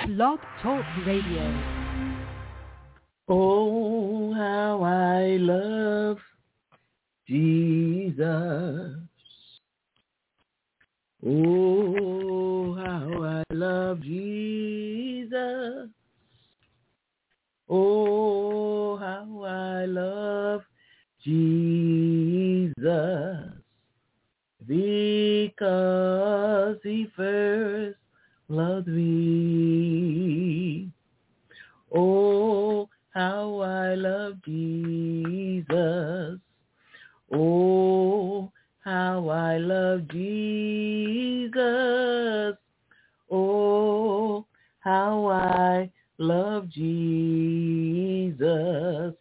Blog Talk Radio. Oh, how I love Jesus. Oh, how I love Jesus. Oh, how I love Jesus. Because he first loved me. Oh, how I love Jesus. Oh, how I love Jesus. Oh, how I love Jesus.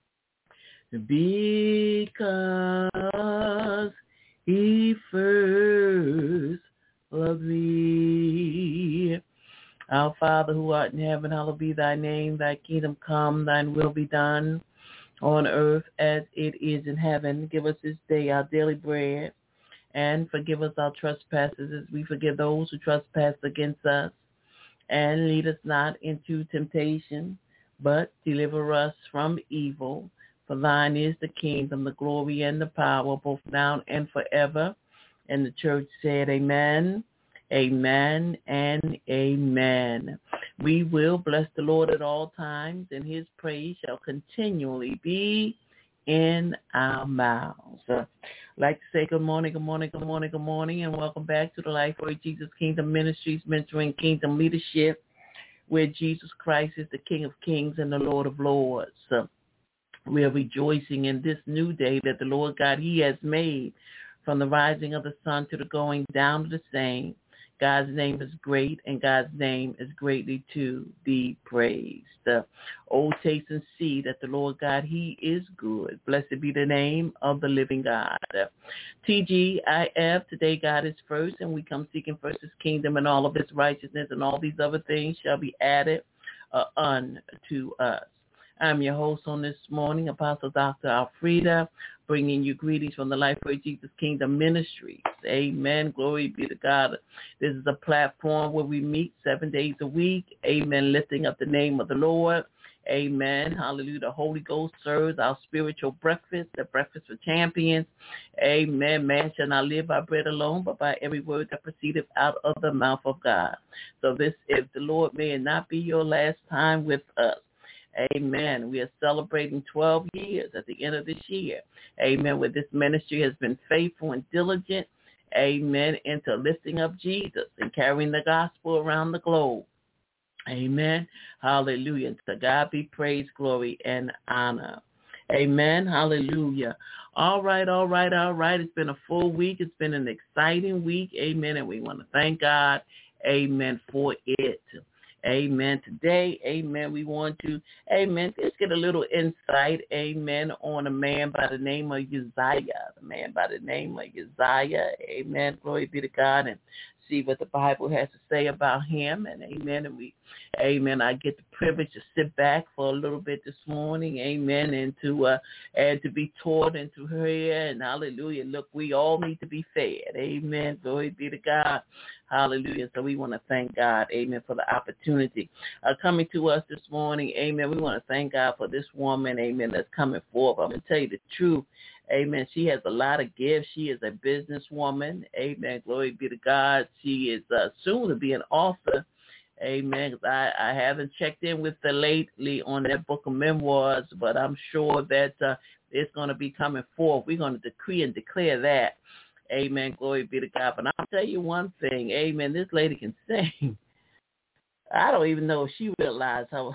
Because he first loved me. Our Father who art in heaven, hallowed be thy name. Thy kingdom come, thine will be done on earth as it is in heaven. Give us this day our daily bread, and forgive us our trespasses as we forgive those who trespass against us. And lead us not into temptation, but deliver us from evil. For thine is the kingdom, the glory, and the power, both now and forever. And the church said, amen, amen, and amen. We will bless the Lord at all times, and his praise shall continually be in our mouths. I'd like to say good morning, good morning, good morning, good morning, and welcome back to the Lifeway Jesus Kingdom Ministries, mentoring kingdom leadership, where Jesus Christ is the King of Kings and the Lord of Lords. We are rejoicing in this new day that the Lord God, he has made, from the rising of the sun to the going down of the same. God's name is great, and God's name is greatly to be praised. Oh, taste and see that the Lord God, he is good. Blessed be the name of the living God. TGIF, today God is first, and we come seeking first his kingdom and all of his righteousness, and all these other things shall be added unto us. I'm your host on this morning, Apostle Dr. Alfreda, bringing you greetings from the Lifeway Jesus Kingdom Ministries. Amen. Glory be to God. This is a platform where we meet 7 days a week. Amen. Lifting up the name of the Lord. Amen. Hallelujah. The Holy Ghost serves our spiritual breakfast, the breakfast for champions. Amen. Man shall not live by bread alone, but by every word that proceedeth out of the mouth of God. So this, if the Lord may not be your last time with us. Amen. We are celebrating 12 years at the end of this year. Amen. Where this ministry has been faithful and diligent. Amen. Into lifting up Jesus and carrying the gospel around the globe. Amen. Hallelujah. To God be praise, glory, and honor. Amen. Hallelujah. All right. It's been a full week. It's been an exciting week. Amen. And we want to thank God. Amen. For it. Amen. Today, amen, we want to, amen, just get a little insight, amen, on a man by the name of Uzziah. The man by the name of Uzziah. Amen. Glory be to God, and see what the Bible has to say about him. And amen. And we, amen, I get the privilege to sit back for a little bit this morning. Amen. And to be taught and to hear. And hallelujah. Look, we all need to be fed. Amen. Glory be to God. Hallelujah. So we want to thank God, amen, for the opportunity coming to us this morning. Amen. We want to thank God for this woman, amen, that's coming forth. I'm going to tell you the truth. Amen. She has a lot of gifts. She is a businesswoman. Amen. Glory be to God. She is soon to be an author. Amen. I haven't checked in with her lately on that book of memoirs, but I'm sure that it's going to be coming forth. We're going to decree and declare that. Amen. Glory be to God. But I'll tell you one thing. Amen. This lady can sing. I don't even know if she realized how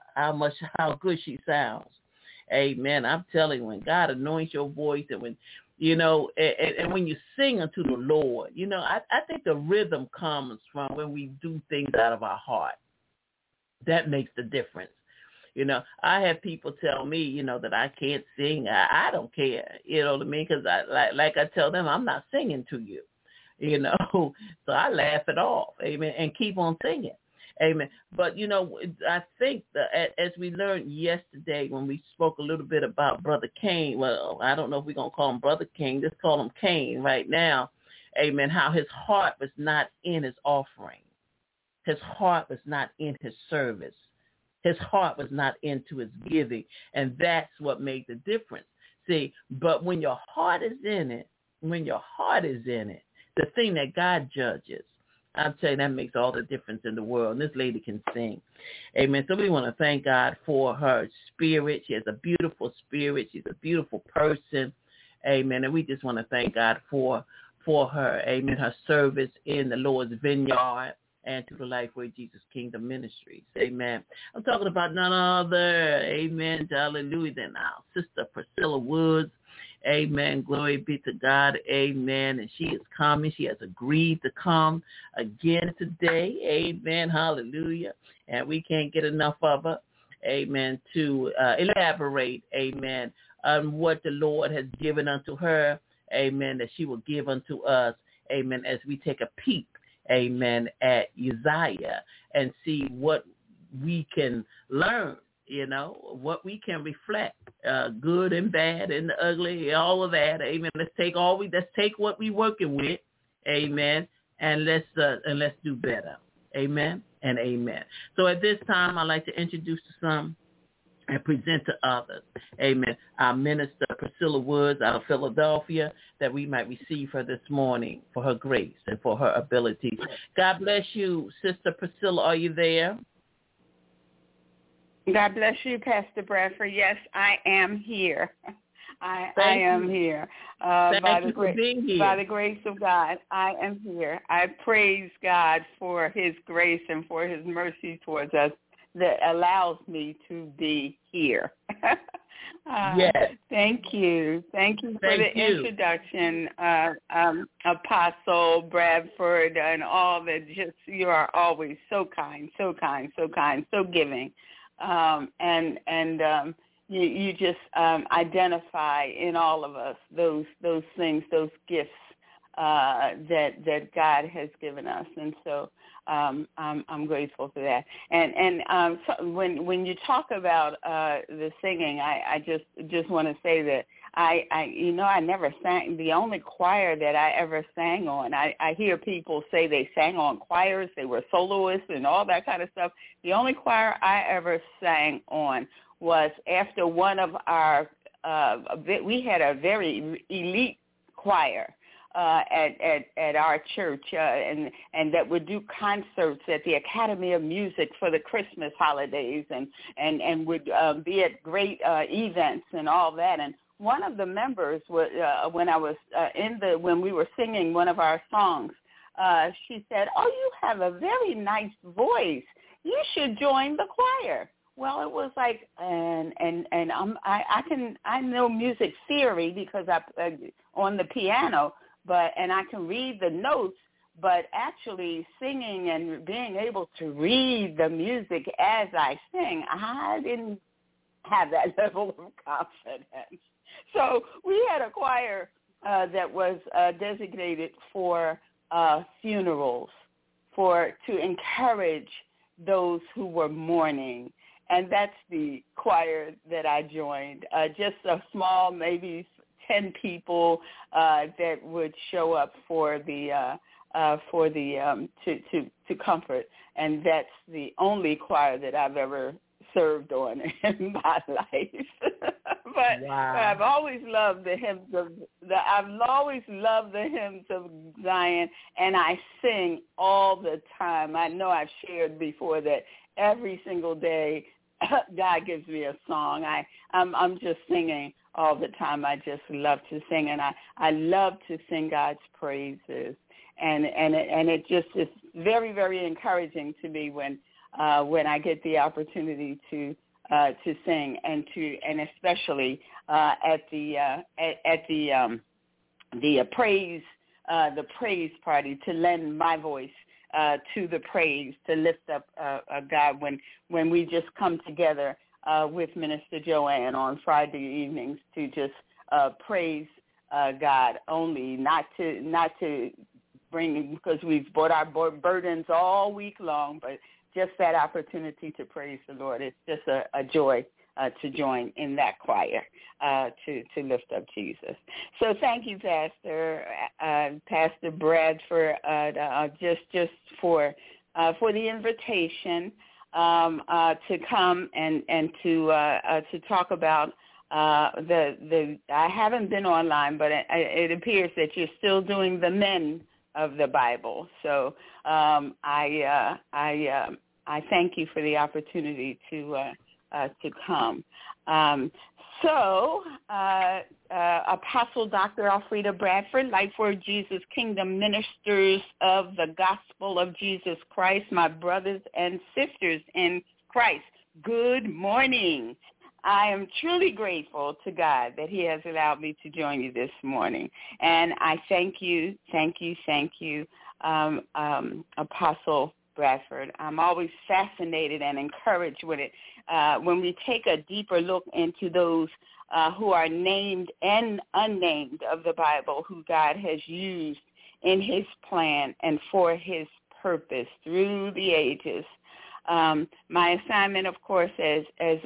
good she sounds. Amen. I'm telling you, when God anoints your voice, and when, you know, and when you sing unto the Lord, you know, I think the rhythm comes from when we do things out of our heart. That makes the difference. You know, I have people tell me, you know, that I can't sing. I don't care, you know what I mean? Because like I tell them, I'm not singing to you, you know. So I laugh it off, amen, and keep on singing. Amen. But, you know, I think that as we learned yesterday when we spoke a little bit about Brother Cain, well, I don't know if we're going to call him Brother Cain, just call him Cain right now, amen, how his heart was not in his offering. His heart was not in his service. His heart was not into his giving, and that's what made the difference. See, but when your heart is in it, the thing that God judges, I'm telling you, that makes all the difference in the world. And this lady can sing. Amen. So we want to thank God for her spirit. She has a beautiful spirit. She's a beautiful person. Amen. And we just want to thank God for her. Amen. Her service in the Lord's vineyard and to the Lifeway Jesus Kingdom Ministries. Amen. I'm talking about none other, amen, hallelujah, than our sister Priscilla Woods. Amen. Glory be to God. Amen. And she is coming. She has agreed to come again today. Amen. Hallelujah. And we can't get enough of her. Amen. To elaborate, amen, on what the Lord has given unto her. Amen. That she will give unto us. Amen. As we take a peek, amen, at Uzziah and see what we can learn, what we can reflect, good and bad and the ugly, all of that. Amen. Let's take what we working with, amen, and let's do better. Amen and amen. So at this time, I'd like to introduce to some and present to others, amen, our minister Priscilla Woods out of Philadelphia, that we might receive her this morning for her grace and for her abilities. God bless you, Sister Priscilla. Are you there? God bless you, Pastor Bradford. Yes, I am here. I am here. By the grace of God, I am here. I praise God for his grace and for his mercy towards us that allows me to be here. Yes. Thank you. Thank you for the introduction, Apostle Bradford, and all that. You are always so kind, so giving. You just identify in all of us those things, those gifts that God has given us, and so I'm grateful for that. And so when you talk about the singing, I just want to say that I never sang. The only choir that I ever sang on, I hear people say they sang on choirs, they were soloists and all that kind of stuff. The only choir I ever sang on was after one of our, we had a very elite choir at our church, and that would do concerts at the Academy of Music for the Christmas holidays, and would be at great events and all that. And one of the members was when we were singing one of our songs, she said, "Oh, you have a very nice voice. You should join the choir." Well, it was like, and I know music theory because I on the piano, and I can read the notes, but actually singing and being able to read the music as I sing, I didn't have that level of confidence. So we had a choir that was designated for funerals, to encourage those who were mourning. And that's the choir that I joined, just a small, maybe 10 people that would show up for the to comfort, and that's the only choir that I've ever served on in my life. But wow. I've always loved the hymns of Zion, and I sing all the time. I know I've shared before that every single day God gives me a song. I'm just singing all the time. I just love to sing, and I love to sing God's praises, and it just is very, very encouraging to me when I get the opportunity to sing and especially at the praise party, to lend my voice to the praise, to lift up God when we just come together with Minister Joanne on Friday evenings to just praise God only, not to bring, because we've brought our burdens all week long, but just that opportunity to praise the Lord. It's just a joy to join in that choir to lift up Jesus. So thank you, Pastor Bradford, just for for the invitation to come and to talk about the. I haven't been online, but it appears that you're still doing the men of the Bible. So I thank you for the opportunity to come. So Apostle Dr. Alfreda Bradford, Lightword Jesus Kingdom Ministers of the Gospel of Jesus Christ, my brothers and sisters in Christ, good morning. I am truly grateful to God that he has allowed me to join you this morning. And I thank you, Apostle Bradford. I'm always fascinated and encouraged with it when we take a deeper look into those who are named and unnamed of the Bible, who God has used in his plan and for his purpose through the ages. My assignment, of course, as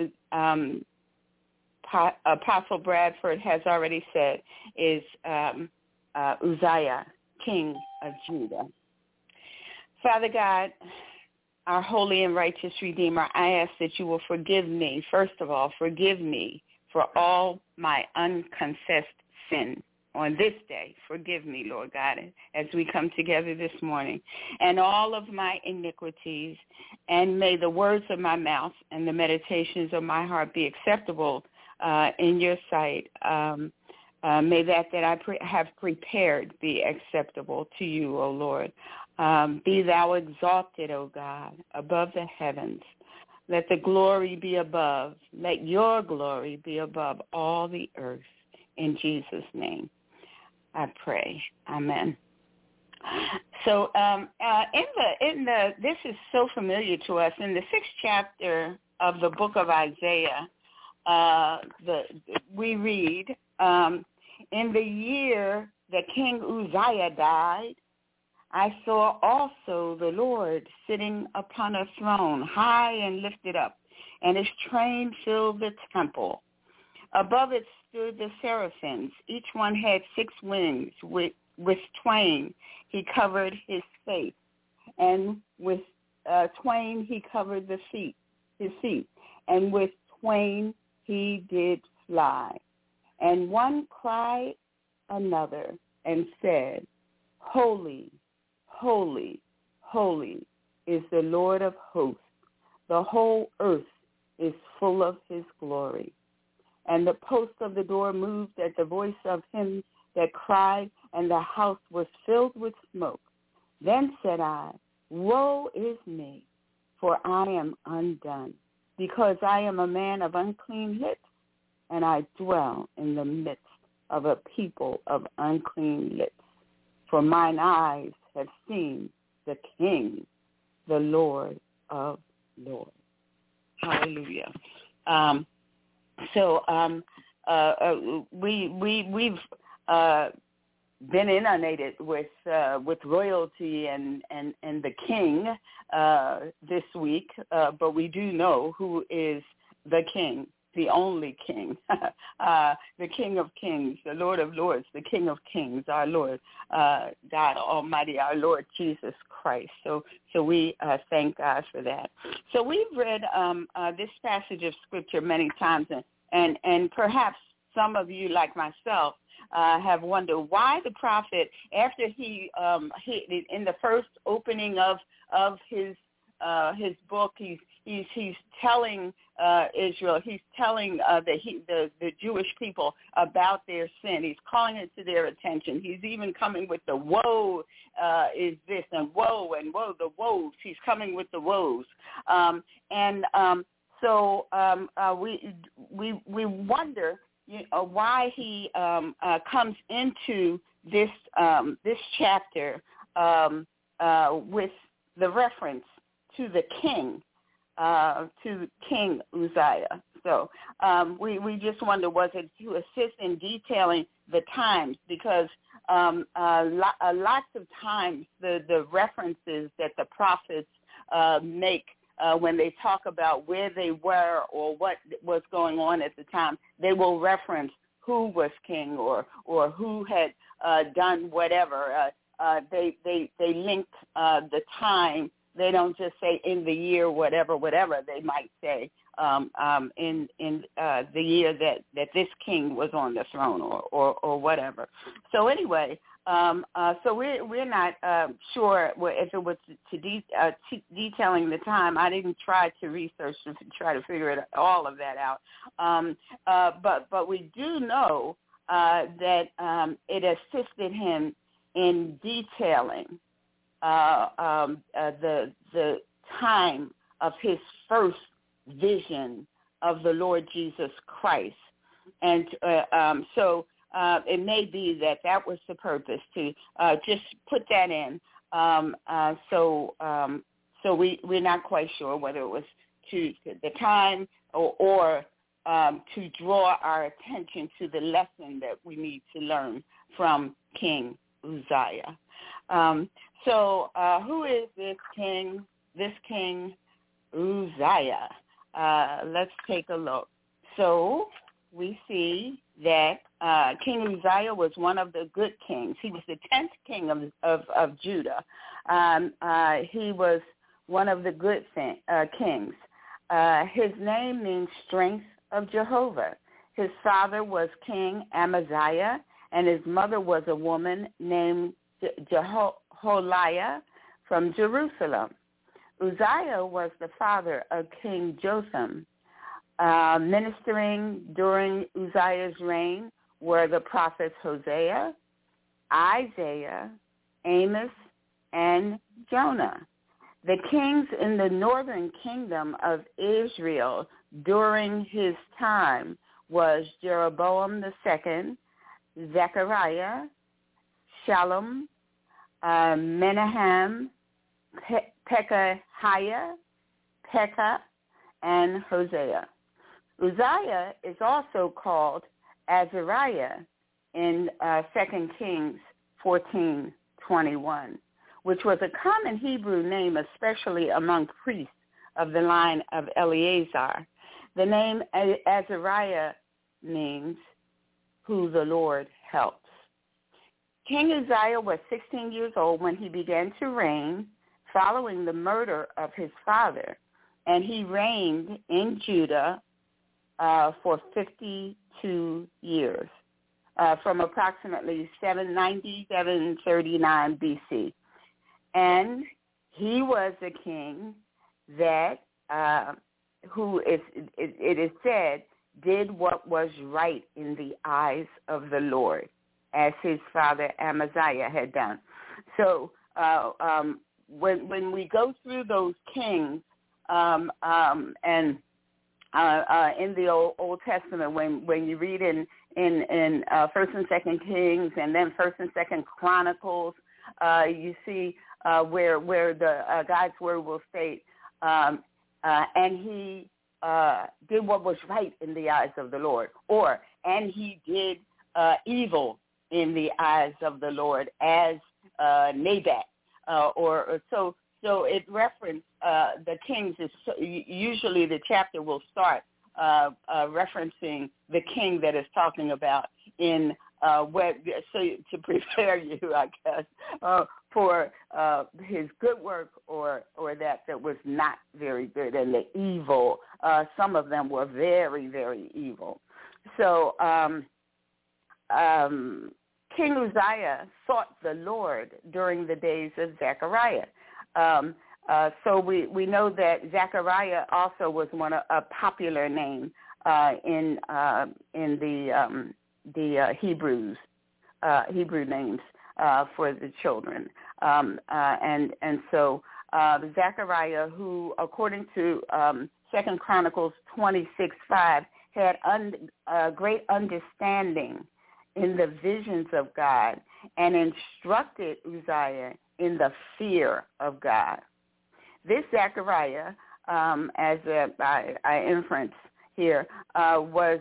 Apostle Bradford has already said, is Uzziah, King of Judah. Father God, our holy and righteous Redeemer, I ask that you will forgive me. First of all, forgive me for all my unconfessed sin on this day. Forgive me, Lord God, as we come together this morning, and all of my iniquities, and may the words of my mouth and the meditations of my heart be acceptable in your sight. May that I have prepared be acceptable to you, O Lord. Be thou exalted, O God, above the heavens. Let the glory be above. Let your glory be above all the earth. In Jesus' name, I pray. Amen. So, this is so familiar to us. In the 6th chapter of the book of Isaiah, we read, in the year that King Uzziah died, I saw also the Lord sitting upon a throne, high and lifted up, and his train filled the temple. Above it stood the seraphims. Each one had 6 wings. With twain he covered his face, and with twain he covered his feet, and with twain he did fly. And one cried another and said, Holy, holy, holy is the Lord of hosts. The whole earth is full of his glory. And the post of the door moved at the voice of him that cried, and the house was filled with smoke. Then said I, Woe is me, for I am undone, because I am a man of unclean lips, and I dwell in the midst of a people of unclean lips. For mine eyes have seen the King, the Lord of lords. Hallelujah. We've been inundated with royalty and the King this week, but we do know who is the King, the only King, the King of Kings, the Lord of Lords, the King of Kings, our Lord, God Almighty, our Lord Jesus Christ. So we thank God for that. So we've read this passage of Scripture many times, and perhaps some of you, like myself, have wondered why the prophet, after he in the first opening of his book, he's telling Israel, he's telling the Jewish people about their sin. He's calling it to their attention. He's even coming with the woe is this, and woe, the woes. He's coming with the woes. So we wonder why he comes into this chapter with the reference to the king, to King Uzziah. So we just wonder, was it to assist in detailing the times? Because lots of times the references that the prophets make when they talk about where they were or what was going on at the time, they will reference who was king or who had done whatever. They linked the time They don't just say in the year whatever. They might say in the year that this king was on the throne or whatever. So anyway, so we're not sure if it was detailing the time. I didn't try to research to try to figure all of that out. But we do know that it assisted him in detailing the time of his first vision of the Lord Jesus Christ. And so it may be that was the purpose, to just put that in. So we're not quite sure whether it was to the time or to draw our attention to the lesson that we need to learn from King Uzziah. So who is this king? This King Uzziah. Let's take a look. So we see that King Uzziah was one of the good kings. He was the 10th king of Judah. He was one of the good kings. His name means strength of Jehovah. His father was King Amaziah, and his mother was a woman named Jeholiah from Jerusalem. Uzziah was the father of King Jotham. Ministering during Uzziah's reign were the prophets Hosea, Isaiah, Amos, and Jonah. The kings in the northern kingdom of Israel during his time was Jeroboam II, Zechariah, Shallum, Menahem, Pekahiah, Pekah, and Hosea. Uzziah is also called Azariah in 2 Kings 14:21, which was a common Hebrew name, especially among priests of the line of Eleazar. The name Azariah means who the Lord helps. King Uzziah was 16 years old when he began to reign following the murder of his father, and he reigned in Judah for 52 years, from approximately 790 to 739 BC. And he was a king that, it is said, did what was right in the eyes of the Lord, as his father Amaziah had done. So when we go through those kings, and in the Old Testament, when you read in First and Second Kings and then First and Second Chronicles, you see where the God's word will state, and he did what was right in the eyes of the Lord, and he did evil in the eyes of the Lord, as Nabat, So it referenced the kings. Usually the chapter will start referencing the king that is talking about in to prepare you, I guess, for his good work or that was not very good, and the evil. Some of them were very, very evil. So King Uzziah sought the Lord during the days of Zechariah. So we know that Zechariah also was a popular name in the Hebrew names for the children, and so Zechariah, who according to 2 Chronicles 26:5 had great understanding in the visions of God and instructed Uzziah in the fear of God. This Zechariah, as I inference here, was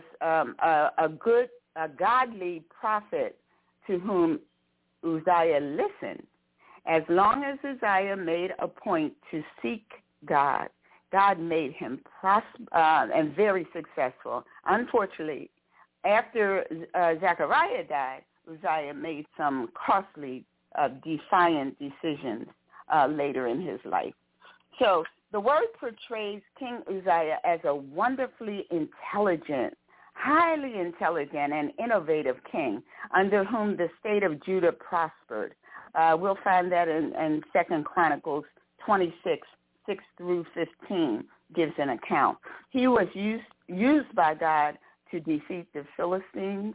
a godly prophet to whom Uzziah listened. As long as Uzziah made a point to seek God, God made him and very successful. Unfortunately, after Zechariah died, Uzziah made some costly, defiant decisions later in his life. So the word portrays King Uzziah as a wonderfully intelligent, highly intelligent and innovative king under whom the state of Judah prospered. We'll find that in 2 Chronicles 26, 6 through 15 gives an account. He was used by God to defeat the Philistines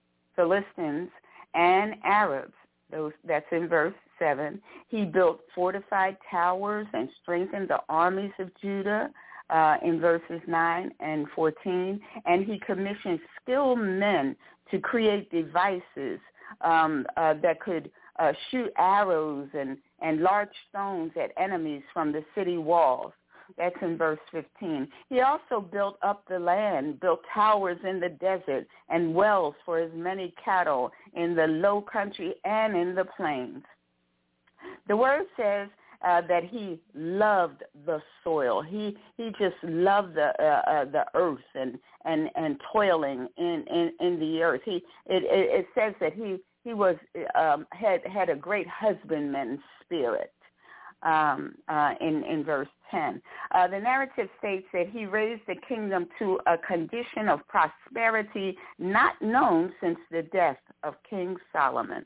and Arabs. That's in verse 7. He built fortified towers and strengthened the armies of Judah in verses 9 and 14. And he commissioned skilled men to create devices that could shoot arrows and large stones at enemies from the city walls. That's in verse 15. He also built up the land, built towers in the desert and wells for his many cattle in the low country and in the plains. The word says that he loved the soil. He just loved the earth and toiling in the earth. It says that he was had a great husbandman spirit. In verse 10. The narrative states that he raised the kingdom to a condition of prosperity not known since the death of King Solomon.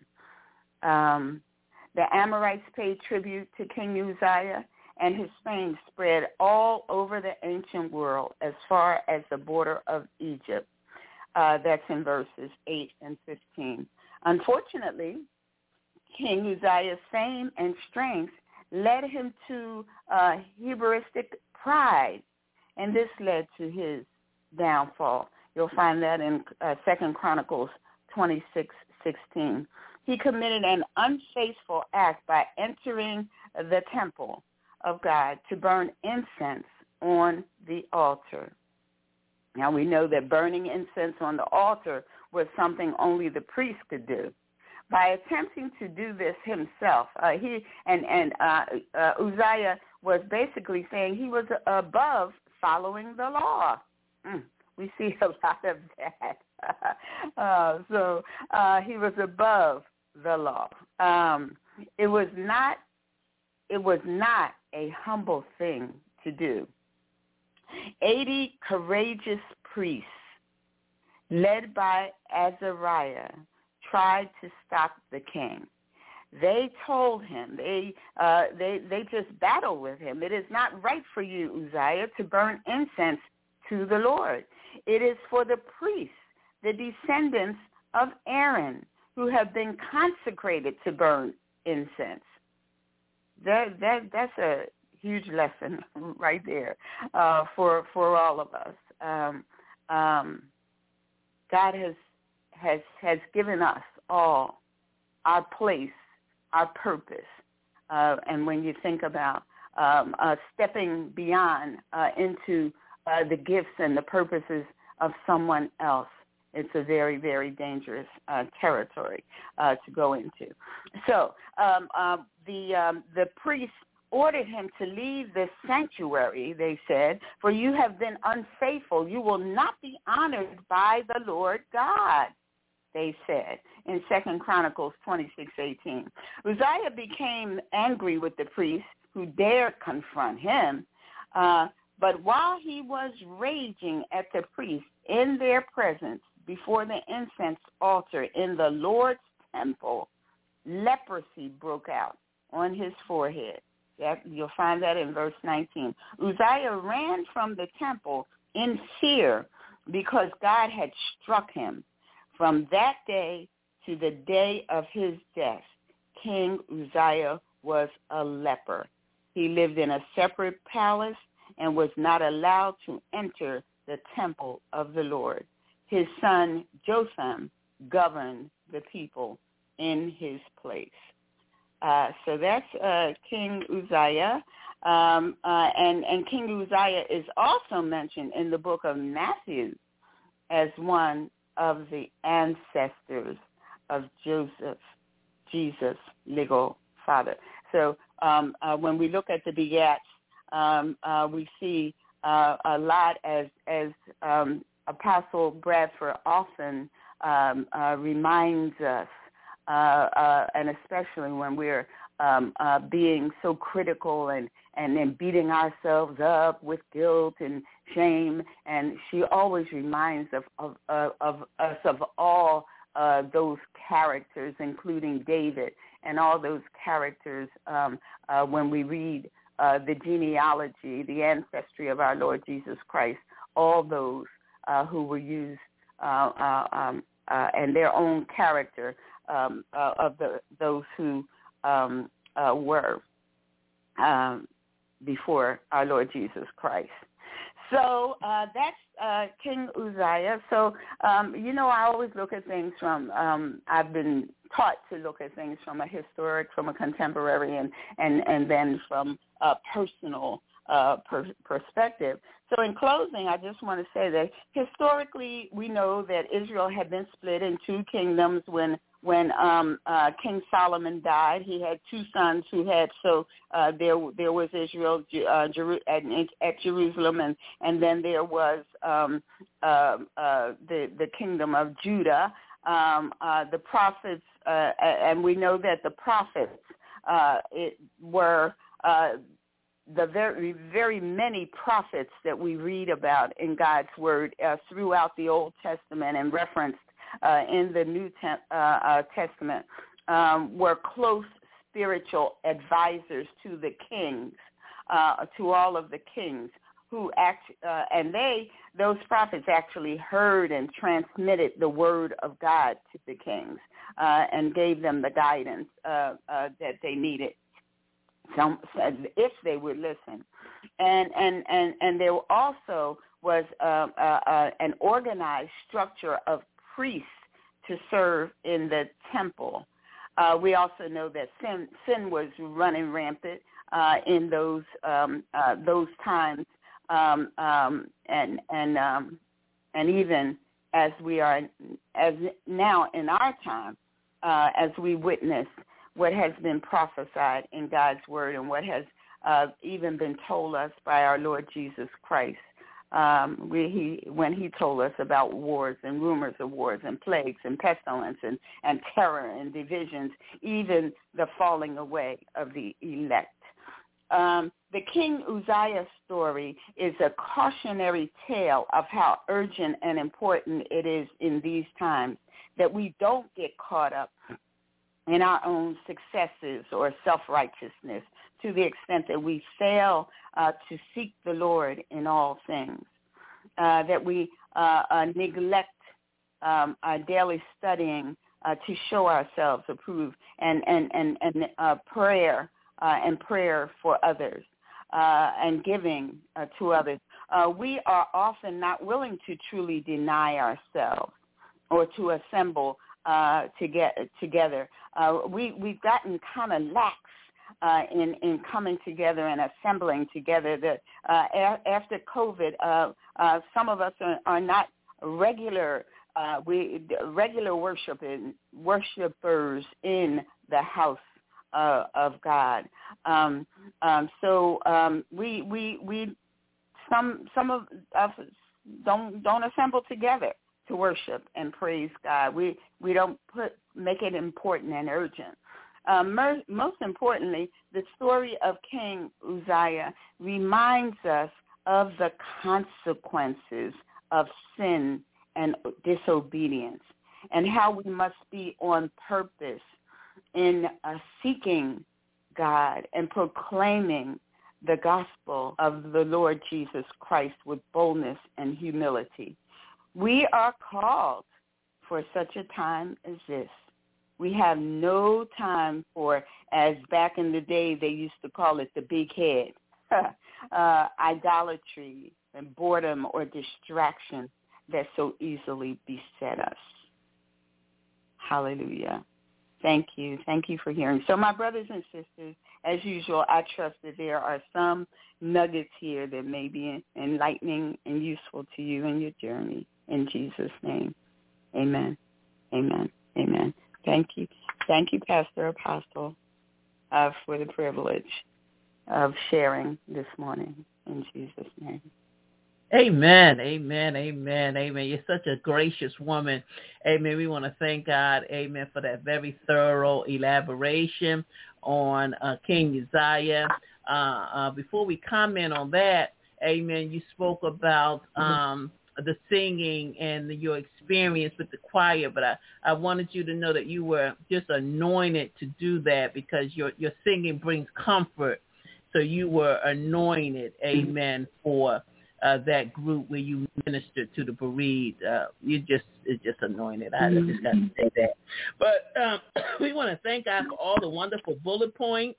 The Amorites paid tribute to King Uzziah, and his fame spread all over the ancient world as far as the border of Egypt. That's in verses 8 and 15. Unfortunately, King Uzziah's fame and strength led him to hubristic pride, and this led to his downfall. You'll find that in 2 Chronicles 26:16. He committed an unfaithful act by entering the temple of God to burn incense on the altar. Now, we know that burning incense on the altar was something only the priest could do. By attempting to do this himself, Uzziah was basically saying he was above following the law. We see a lot of that. So he was above the law. It was not a humble thing to do. 80 courageous priests, led by Azariah, tried to stop the king. They told him, they just battled with him. It is not right for you, Uzziah, to burn incense to the Lord. It is for the priests, the descendants of Aaron, who have been consecrated to burn incense. That's a huge lesson right there for all of us. God has given us all our place, our purpose. And when you think about stepping beyond into the gifts and the purposes of someone else, it's a very, very dangerous territory to go into. So the priests ordered him to leave the sanctuary, they said, for you have been unfaithful. You will not be honored by the Lord God, they said in 2 Chronicles 26:18. Uzziah became angry with the priests who dared confront him, but while he was raging at the priests in their presence before the incense altar in the Lord's temple, leprosy broke out on his forehead. You'll find that in verse 19. Uzziah ran from the temple in fear because God had struck him. From that day to the day of his death, King Uzziah was a leper. He lived in a separate palace and was not allowed to enter the temple of the Lord. His son Jotham governed the people in his place. So that's King Uzziah. And King Uzziah is also mentioned in the book of Matthew as one of the ancestors of Joseph, Jesus' legal father. So when we look at the begats, we see a lot as Apostle Bradford often reminds us, and especially when we're being so critical then beating ourselves up with guilt and shame. And she always reminds of us of all those characters, including David, and all those characters when we read the genealogy, the ancestry of our Lord Jesus Christ, all those who were used and their own character of those who were before our Lord Jesus Christ. So that's King Uzziah. So, I always look at things from, I've been taught to look at things from a historic, from a contemporary, and then from a personal perspective. So in closing, I just want to say that historically we know that Israel had been split in two kingdoms when King Solomon died. He had two sons who had, there was Israel at Jerusalem, and then there was the kingdom of Judah. The prophets, and we know that the prophets were the very, very many prophets that we read about in God's Word throughout the Old Testament and referenced in the New Testament were close spiritual advisors to the kings, to all of the kings who those prophets actually heard and transmitted the word of God to the kings and gave them the guidance that they needed. Some said if they would listen, and there also was an organized structure of priests to serve in the temple. We also know that sin was running rampant in those times, and even as we are as now in our time, as we witness what has been prophesied in God's Word and what has even been told us by our Lord Jesus Christ. When he told us about wars and rumors of wars and plagues and pestilence and terror and divisions, even the falling away of the elect. The King Uzziah story is a cautionary tale of how urgent and important it is in these times that we don't get caught up in our own successes or self-righteousness to the extent that we fail to seek the Lord in all things, that we neglect our daily studying to show ourselves approved, and prayer and prayer for others, and giving to others. We are often not willing to truly deny ourselves or to assemble to get together. We've gotten kind of lax in coming together and assembling together. That after COVID, some of us are not regular worshipers in the house of God. We some of us don't assemble together to worship and praise God. We don't make it important and urgent. Most importantly, the story of King Uzziah reminds us of the consequences of sin and disobedience, and how we must be on purpose in seeking God and proclaiming the gospel of the Lord Jesus Christ with boldness and humility. We are called for such a time as this. We have no time for, as back in the day they used to call it, the big head, idolatry and boredom or distraction that so easily beset us. Hallelujah. Thank you. Thank you for hearing. So my brothers and sisters, as usual, I trust that there are some nuggets here that may be enlightening and useful to you in your journey. In Jesus' name, amen, amen, amen. Thank you. Thank you, Pastor Apostle, for the privilege of sharing this morning. In Jesus' name. Amen, amen, amen, amen. You're such a gracious woman. Amen. We want to thank God, amen, for that very thorough elaboration on King Uzziah. before we comment on that, amen, you spoke about the singing and your experience with the choir, but I wanted you to know that you were just anointed to do that because your singing brings comfort. So you were anointed, amen, for that group where you ministered to the bereaved. It's just anointed. I just got to say that. But we want to thank God for all the wonderful bullet points.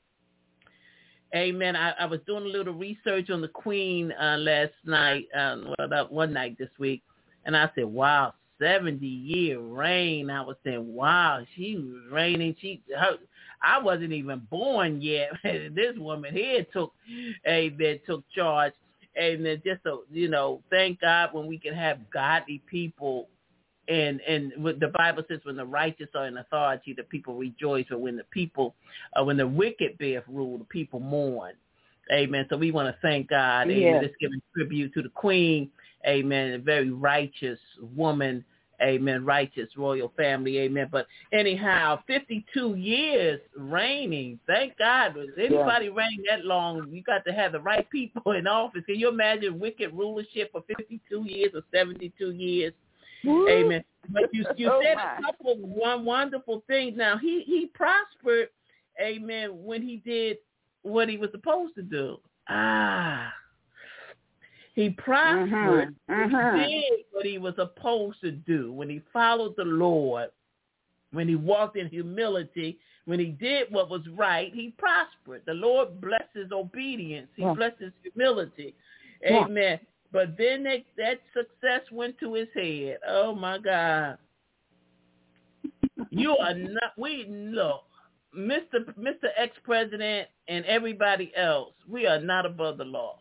Amen. I was doing a little research on the Queen last night, one night this week, and I said, wow, 70-year reign. I was saying, wow, she was reigning. I wasn't even born yet. This woman here took charge. And just so, thank God when we can have godly people. And what the Bible says, when the righteous are in authority, the people rejoice. But when the wicked bear rule, the people mourn. Amen. So we want to thank God. Amen. Yes. Just giving tribute to the Queen. Amen. A very righteous woman. Amen. Righteous royal family. Amen. But anyhow, 52 years reigning. Thank God. Was anybody reign that long? You got to have the right people in office. Can you imagine wicked rulership for 52 years or 72 years? Woo. Amen. But you said a couple of wonderful things. Now, he prospered, amen, when he did what he was supposed to do. He prospered when he did what he was supposed to do, when he followed the Lord, when he walked in humility, when he did what was right, he prospered. The Lord blessed his obedience. He blessed his humility. Amen. But then that success went to his head. Oh, my God. You are not, look, Mr. Ex-President and everybody else, we are not above the law.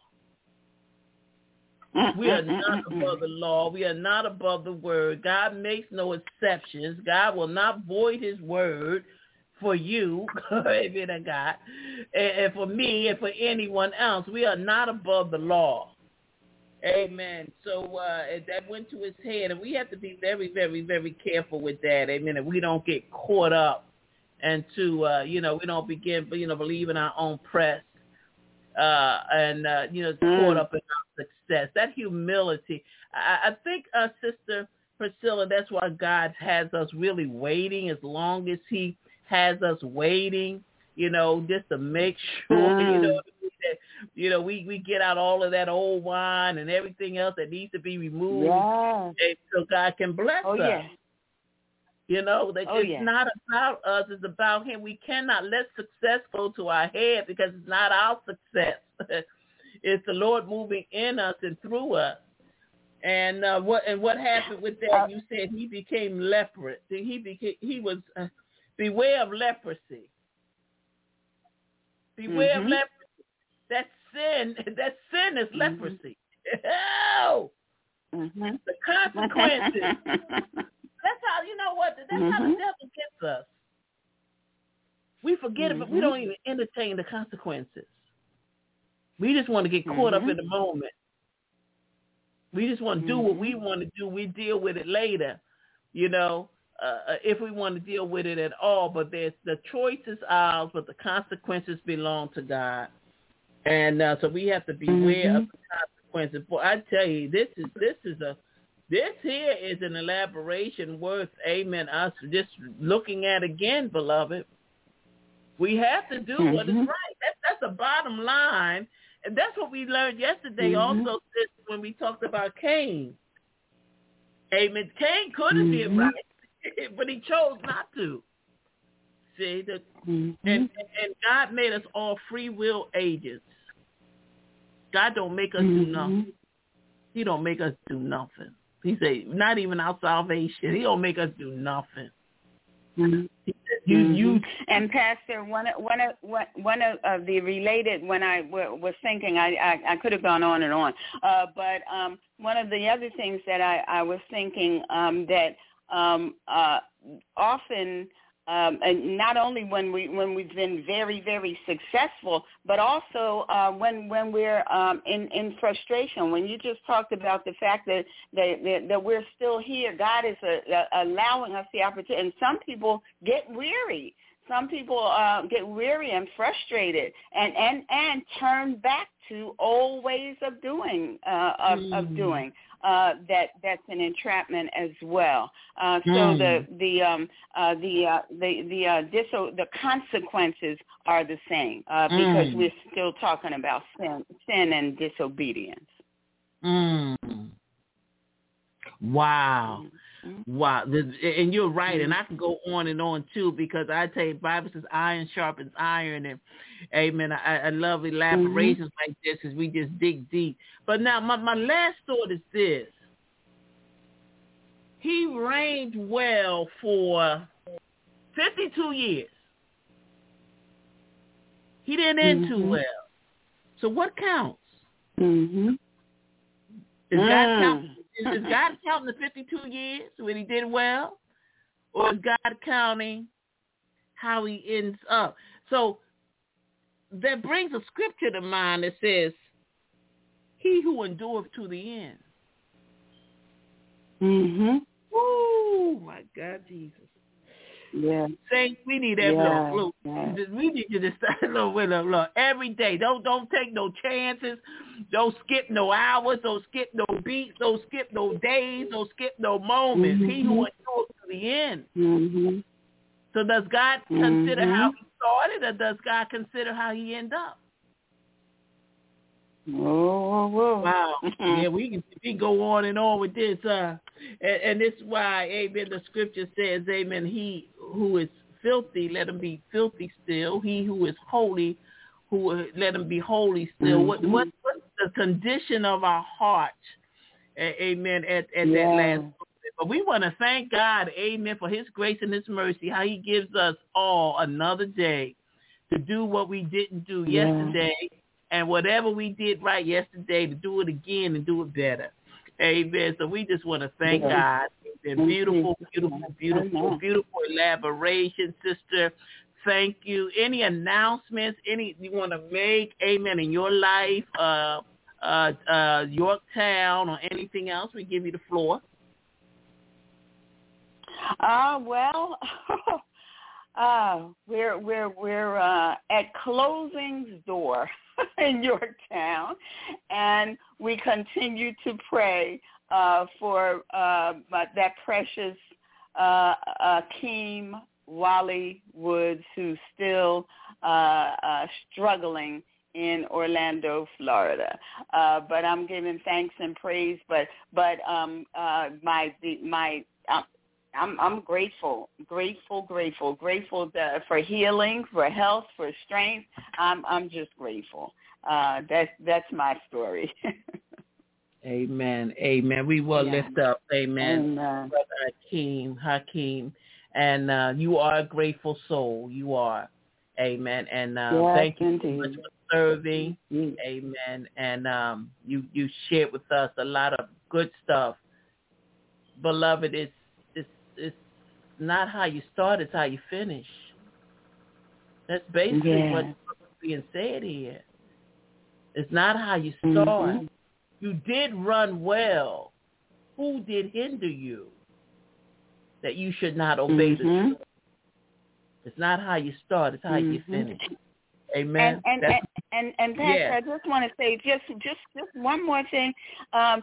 We are not above the law. We are not above the word. God makes no exceptions. God will not void his word for you, amen to God, and for me and for anyone else. We are not above the law. Amen. So that went to his head, and we have to be very, very, very careful with that. Amen. And we don't get caught up into, we don't begin, believing our own press and caught up in our success. That humility. I think, Sister Priscilla, that's why God has us really waiting as long as he has us waiting, just to make sure, we get out all of that old wine and everything else that needs to be removed, so God can bless us. Yes. It's not about us; it's about him. We cannot let success go to our head because it's not our success. It's the Lord moving in us and through us. And what happened with that? You said he became leprous. He was beware of leprosy. Beware of leprosy. That sin is leprosy. Oh, the consequences. That's how, that's how the devil gets us. We forget it, but we don't even entertain the consequences. We just want to get caught up in the moment. We just want to do what we want to do. We deal with it later, if we want to deal with it at all. But the choice is ours, but the consequences belong to God. And so we have to beware of the consequences. Boy, I tell you, this here is an elaboration worth, amen, us just looking at again, beloved. We have to do what is right. That's the bottom line. And that's what we learned yesterday also when we talked about Cain. Amen. Cain could have did right, but he chose not to. See, and God made us all free will agents. God don't make us do nothing. He don't make us do nothing. He say, not even our salvation. He don't make us do nothing. And Pastor, one of the related, when I was thinking, I could have gone on and on, but one of the other things that I was thinking that often, and not only when we've been very, very successful, but also when we're in frustration. When you just talked about the fact that we're still here, God is allowing us the opportunity. And some people get weary. some people get weary and frustrated and turn back to old ways of doing that's an entrapment as well. So the consequences are the same because we're still talking about sin and disobedience. Wow. Wow. And you're right. And I can go on and on too, because I tell you, the Bible says iron sharpens iron. And amen. I love elaborations like this as we just dig deep. But now my last thought is this. He reigned well for 52 years. He didn't end too well. So what counts? Is God counting the 52 years when he did well? Or is God counting how he ends up? So that brings a scripture to mind that says, he who endureth to the end. Oh, my God, Jesus. Yeah. Saints, we need every look. We need you to start with a look every day. Don't take no chances. Don't skip no hours. Don't skip no beats. Don't skip no days. Don't skip no moments. He who endures to the end. So does God consider how he started, or does God consider how he ended up? Wow. Yeah, we can go on and on with this. And this is why, amen, the scripture says, amen, he who is filthy, let him be filthy still. He who is holy, let him be holy still. What's the condition of our heart, amen, at that last moment? But we want to thank God, amen, for his grace and his mercy, how he gives us all another day to do what we didn't do yesterday. And whatever we did right yesterday, to do it again and do it better. Amen. So we just want to thank God. Beautiful elaboration, sister. Thank you. Any announcements, you want to make, amen, in your life, Yorktown or anything else? We give you the floor. We're at closing's door in Yorktown, and we continue to pray for that precious Akeem Wally Woods, who's still struggling in Orlando, Florida. But I'm giving thanks and praise. I'm grateful for healing, for health, for strength. I'm just grateful. That's my story. Amen. We will lift up, amen, Brother Hakeem. And you are a grateful soul. You are. Amen. And thank you so much for serving. Amen. And you shared with us a lot of good stuff. Beloved, it's not how you start, it's how you finish. That's basically what's being said here. It's not how you start. You did run well. Who did hinder you that you should not obey the truth? It's not how you start, it's how you finish. Amen. And Pastor, I just want to say just one more thing. And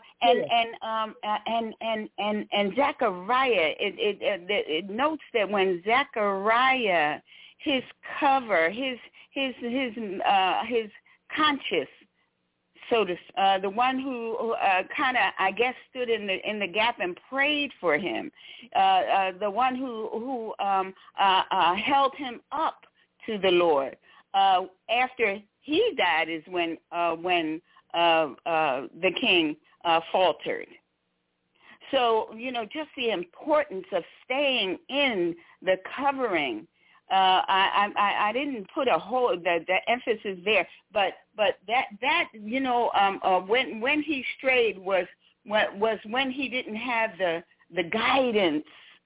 Zechariah, it notes that when Zechariah, his cover, his conscience, so to the one who kind of, I guess, stood in the gap and prayed for him, the one who held him up to the Lord. After he died is when the king faltered. So, just the importance of staying in the covering. I didn't put the emphasis there, but that when he strayed was when he didn't have the guidance.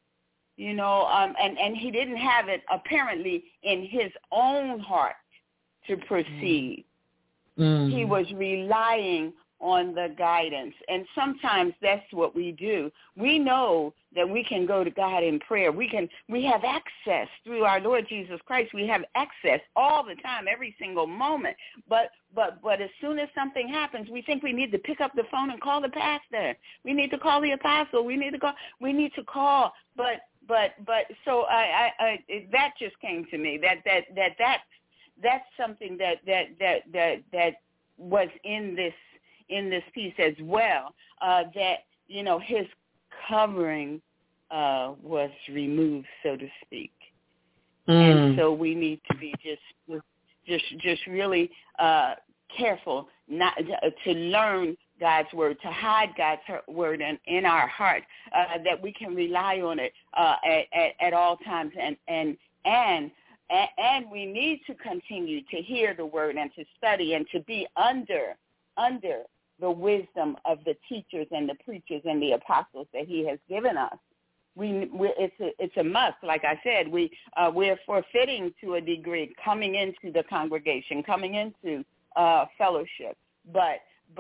And he didn't have it apparently in his own heart to proceed. He was relying on the guidance. And sometimes that's what we do. We know that we can go to God in prayer. We have access through our Lord Jesus Christ. We have access all the time, every single moment. But as soon as something happens, we think we need to pick up the phone and call the pastor. We need to call the apostle. We need to call. But so I that just came to me. That's something that was in this piece as well. That his covering was removed, so to speak, and so we need to be just really careful not to learn God's word, to hide God's word in our heart, that we can rely on it at all times, and we need to continue to hear the word and to study and to be under the wisdom of the teachers and the preachers and the apostles that he has given us. It's a must. Like I said, we're forfeiting to a degree coming into the congregation, coming into fellowship, but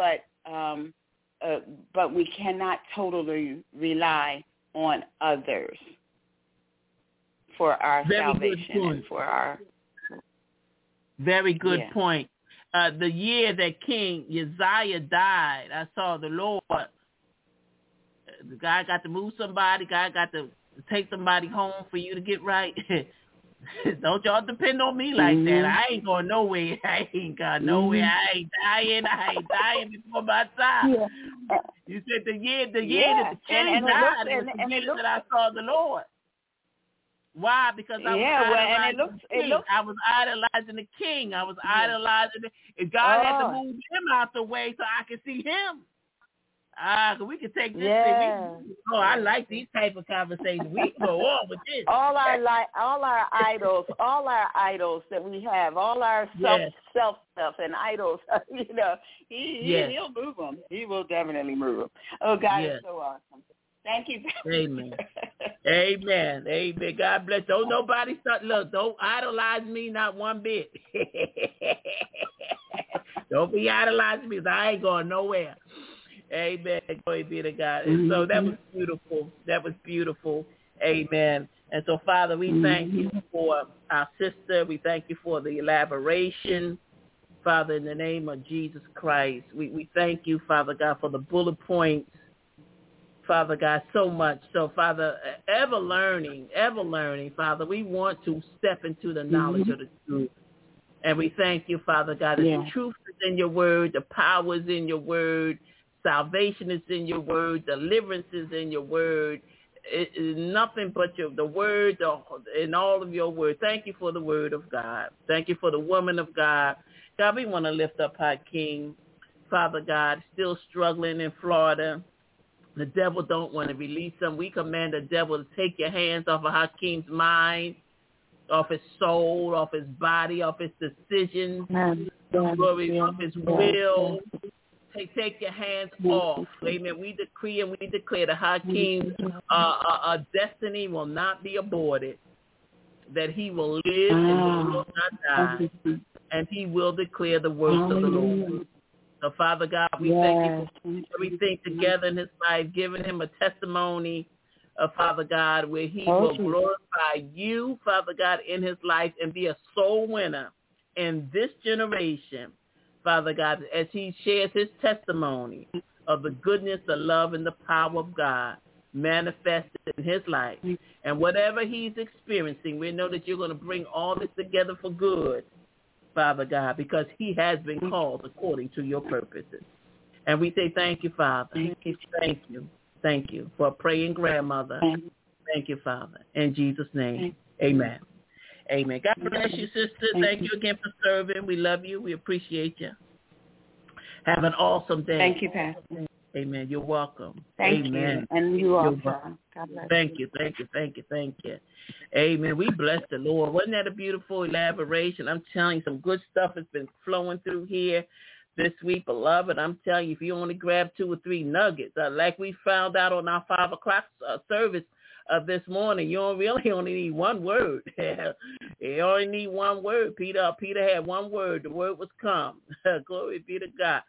we cannot totally rely on others for our salvation and for our. Very good point. The year that King Uzziah died, I saw the Lord. The guy got to move somebody. God got to take somebody home for you to get right. Don't y'all depend on me like that. I ain't going nowhere. I ain't got nowhere. I ain't dying before my time. Yeah. You said the year that the king died was the year that I saw the Lord. Why? Because I was I was idolizing the king. I was idolizing it. God had to move him out the way so I could see him. We can take this thing. I like these type of conversations. We can go on with this. All our idols that we have, all our self stuff and idols. He'll move them. He will definitely move them. Oh, God is so awesome. Thank you. Amen. Amen. Amen. God bless. Don't nobody start. Look, don't idolize me, not one bit. Don't be idolizing me, because I ain't going nowhere. Amen. Glory be to God. And so that was beautiful. That was beautiful. Amen. And so, Father, we thank you for our sister. We thank you for the elaboration. Father, in the name of Jesus Christ, we thank you, Father God, for the bullet points. Father God, so much. So, Father, ever learning, Father, we want to step into the knowledge of the truth. And we thank you, Father God, that the truth is in your word, the power is in your word, salvation is in your word, deliverance is in your word. It is nothing but the word in all of your word. Thank you for the word of God. Thank you for the woman of God. God, we want to lift up our King. Father God, still struggling in Florida. The devil don't want to release him. We command the devil to take your hands off of Hakeem's mind, off his soul, off his body, off his decisions, off his will. Take your hands off. Amen. We decree and we declare that Hakeem's destiny will not be aborted, that he will live and he will not die, and he will declare the works of the Lord. So, Father God, we thank you for everything together in his life, giving him a testimony of, Father God, where he will glorify you, Father God, in his life and be a soul winner in this generation, Father God, as he shares his testimony of the goodness, the love, and the power of God manifested in his life. And whatever he's experiencing, we know that you're going to bring all this together for good, Father God, because he has been called according to your purposes. And we say thank you, Father. Thank you. Thank you for a praying grandmother. Thank you, Father. In Jesus' name, amen. Amen. God bless you, sister. Thank you again for serving. We love you. We appreciate you. Have an awesome day. Thank you, Pastor. Amen. You're welcome. Thank Amen. you. And you also. God bless Thank you. Amen. We bless the Lord. Wasn't that a beautiful elaboration? I'm telling you, some good stuff has been flowing through here this week, beloved. I'm telling you, if you only grab 2 or 3 nuggets, like we found out on our 5 o'clock service this morning, you don't really only need one word. You only need one word. Peter had one word. The word was come. Glory be to God.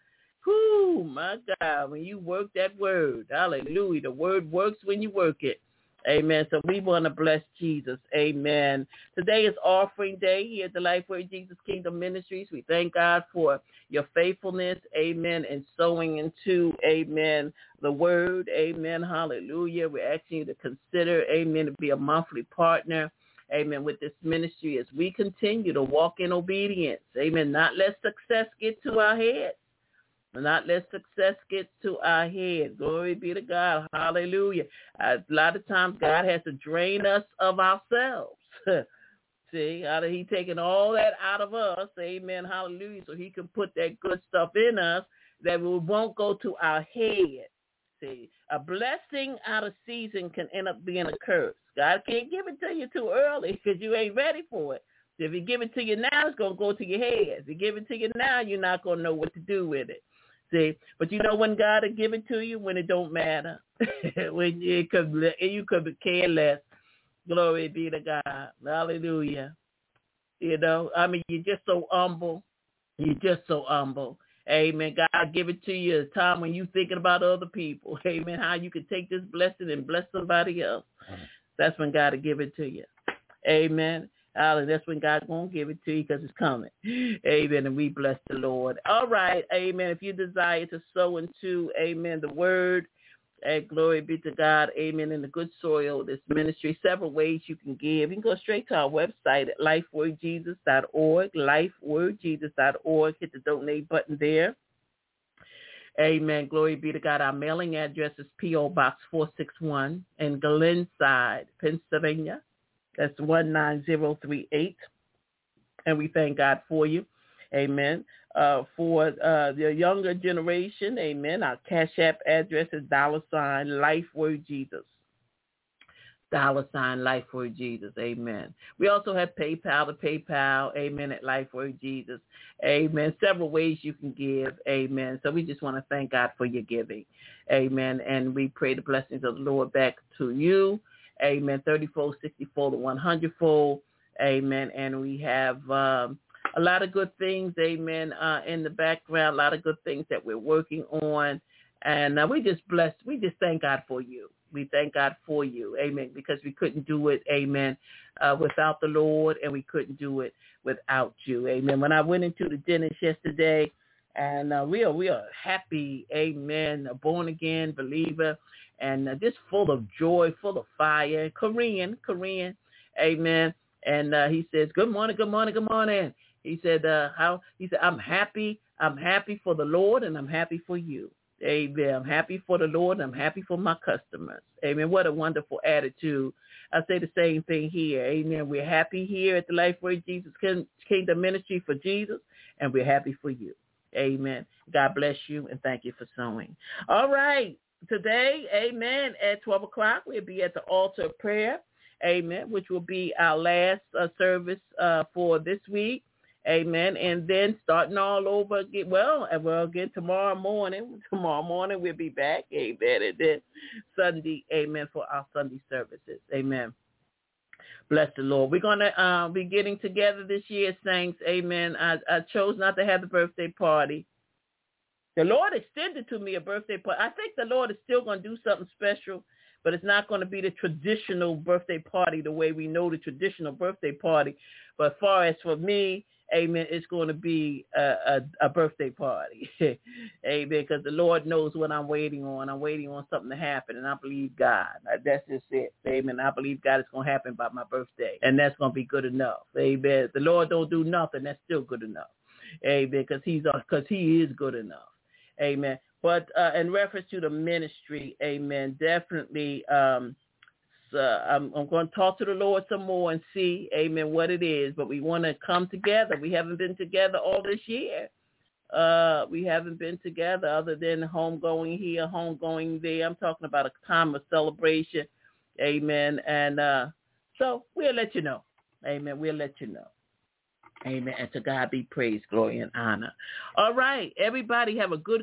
Whoo, my God, when you work that word, hallelujah, the word works when you work it. Amen. So we want to bless Jesus. Amen. Today is offering day here at the Lifeway Jesus Kingdom Ministries. We thank God for your faithfulness. Amen. And sowing into, amen, the word. Amen. Hallelujah. We're asking you to consider, amen, to be a monthly partner. Amen. With this ministry as we continue to walk in obedience. Amen. Not let success get to our head. Not let success get to our head. Glory be to God. Hallelujah. A lot of times God has to drain us of ourselves. See, he taking all that out of us. Amen. Hallelujah. So he can put that good stuff in us that we won't go to our head. See, a blessing out of season can end up being a curse. God can't give it to you too early because you ain't ready for it. If he give it to you now, it's going to go to your head. If he give it to you now, you're not going to know what to do with it. See, but you know when God will give it to you when it don't matter, when you could care less. Glory be to God. Hallelujah. You know, I mean, you're just so humble. You're just so humble. Amen. God give it to you at a time when you're thinking about other people. Amen. How you can take this blessing and bless somebody else. That's when God will give it to you. Amen. That's when God's going to give it to you because it's coming. Amen. And we bless the Lord. All right. Amen. If you desire to sow into, amen, the word, glory be to God. Amen. In the good soil, this ministry, several ways you can give. You can go straight to our website at lifewordjesus.org, lifewordjesus.org. Hit the donate button there. Amen. Glory be to God. Our mailing address is P.O. Box 461 in Glenside, Pennsylvania. That's 19038. And we thank God for you. Amen. For the younger generation, amen, our Cash App address is $LifeWordJesus. $LifeWordJesus. Amen. We also have PayPal, amen, at LifeWordJesus. Amen. Several ways you can give. Amen. So we just want to thank God for your giving. Amen. And we pray the blessings of the Lord back to you. Amen. 30-fold, 60-fold, and 100-fold. Amen. And we have a lot of good things, amen, in the background, a lot of good things that we're working on. And we just thank God for you. We thank God for you, amen, because we couldn't do it, amen, without the Lord, and we couldn't do it without you, amen. When I went into the dentist yesterday, and we are happy, amen, a born-again believer, and just full of joy, full of fire, Korean, amen. And he says, good morning. He said, I'm happy for the Lord, and I'm happy for you. Amen. I'm happy for the Lord, and I'm happy for my customers. Amen. What a wonderful attitude. I say the same thing here. Amen. We're happy here at the Lifeway Jesus Kingdom Ministry for Jesus, and we're happy for you. Amen. God bless you, and thank you for sowing. All right. Today, amen, at 12 o'clock, we'll be at the altar of prayer, amen, which will be our last service for this week, amen, and then starting all over again, again tomorrow morning we'll be back, amen, and then Sunday, amen, for our Sunday services, amen. Bless the Lord. We're going to be getting together this year, saints, amen. I chose not to have the birthday party. The Lord extended to me a birthday party. I think the Lord is still going to do something special, but it's not going to be the traditional birthday party the way we know the traditional birthday party. But as far as for me, amen, it's going to be a birthday party. Amen, because the Lord knows what I'm waiting on. I'm waiting on something to happen, and I believe God. That's just it. Amen. I believe God is going to happen by my birthday, and that's going to be good enough. Amen. If the Lord don't do nothing, that's still good enough. Amen, because he is good enough. Amen. But in reference to the ministry, amen, definitely I'm going to talk to the Lord some more and see, amen, what it is. But we want to come together. We haven't been together all this year. We haven't been together other than homegoing here, homegoing there. I'm talking about a time of celebration. Amen. And so we'll let you know. Amen. We'll let you know. Amen. And to God be praise, glory, and honor. All right. Everybody have a good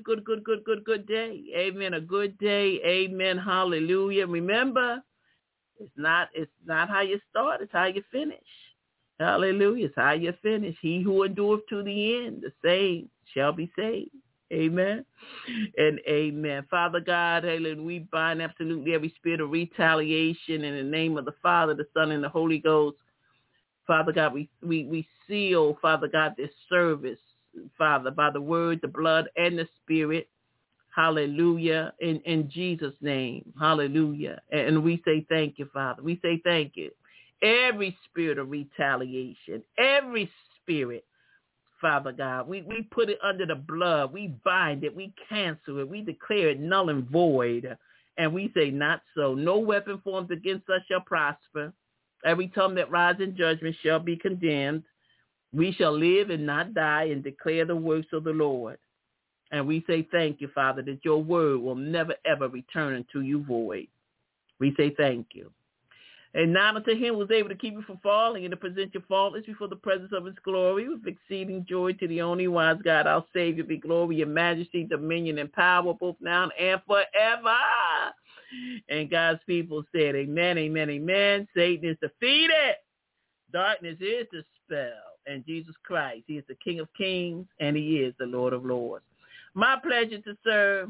day. Amen. A good day. Amen. Hallelujah. Remember, it's not how you start, it's how you finish. Hallelujah. It's how you finish. He who endureth to the end, the same shall be saved. Amen and amen. Father God, hallelujah, we bind absolutely every spirit of retaliation in the name of the Father, the Son, and the Holy Ghost. Father God, we seal, Father God, this service, Father, by the word, the blood, and the spirit. Hallelujah. In Jesus' name. Hallelujah. And we say thank you, Father. We say thank you. Every spirit of retaliation, every spirit, Father God, we put it under the blood. We bind it. We cancel it. We declare it null and void. And we say not so. No weapon formed against us shall prosper. Every tongue that rises in judgment shall be condemned. We shall live and not die and declare the works of the Lord. And we say thank you, Father, that your word will never, ever return unto you void. We say thank you. And now unto him who was able to keep you from falling and to present you faultless before the presence of his glory with exceeding joy, to the only wise God, our Savior, be glory and majesty, dominion and power, both now and forever. And God's people said, amen, amen, amen. Satan is defeated. Darkness is dispelled. And Jesus Christ, he is the King of kings, and he is the Lord of lords. My pleasure to serve.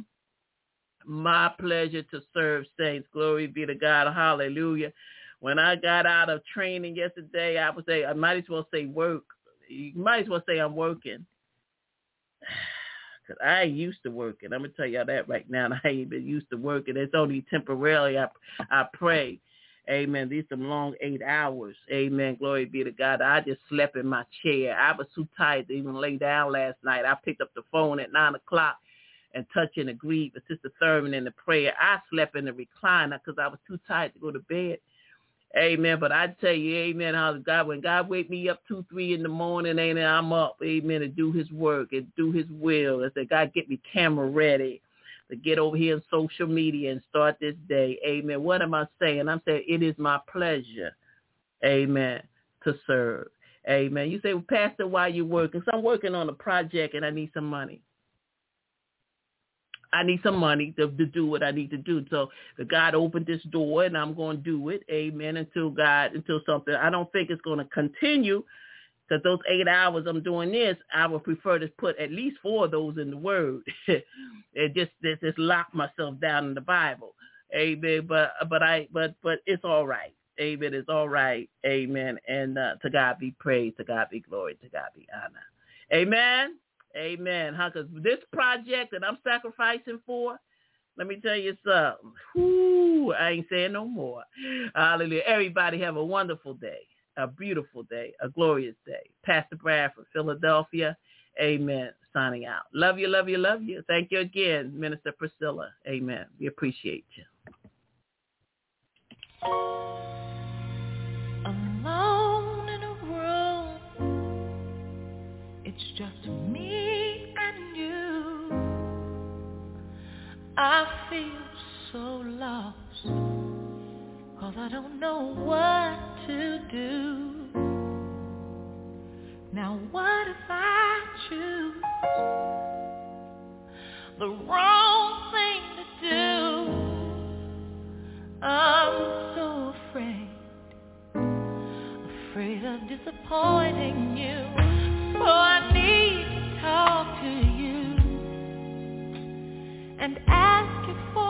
My pleasure to serve, saints. Glory be to God. Hallelujah. When I got out of training yesterday, I would say, I might as well say work. You might as well say I'm working. Because I ain't used to working. I'm going to tell y'all that right now. I ain't been used to working. It's only temporarily I pray. Amen. These some long 8 hours. Amen. Glory be to God. I just slept in my chair. I was too tired to even lay down last night. I picked up the phone at 9 o'clock and touched and agreed with Sister Thurman in the prayer. I slept in the recliner because I was too tired to go to bed. Amen. But I tell you, amen, how God, when God wake me up 2, 3 in the morning, amen, I'm up, amen, to do his work and do his will. I said, God, get me camera ready to get over here on social media and start this day. Amen. What am I saying? I'm saying it is my pleasure, amen, to serve. Amen. You say, well, Pastor, why you working? So I'm working on a project and I need some money. I need some money to do what I need to do. So God opened this door and I'm going to do it. Amen. Until something. I don't think it's going to continue because those 8 hours I'm doing this, I would prefer to put at least 4 of those in the word and just lock myself down in the Bible. Amen. But it's all right. Amen. It's all right. Amen. And to God be praise, to God be glory, to God be honor. Amen. Amen. Because this project that I'm sacrificing for, let me tell you something. Whoo, I ain't saying no more. Hallelujah. Everybody have a wonderful day, a beautiful day, a glorious day. Pastor Bradford, Philadelphia. Amen. Signing out. Love you, love you, love you. Thank you again, Minister Priscilla. Amen. We appreciate you. Alone in a room, it's just me and you. I feel so lost, 'cause I don't know what to do. Now what if I choose the wrong thing to do? I'm so afraid of disappointing you. So I need to talk to you and ask you for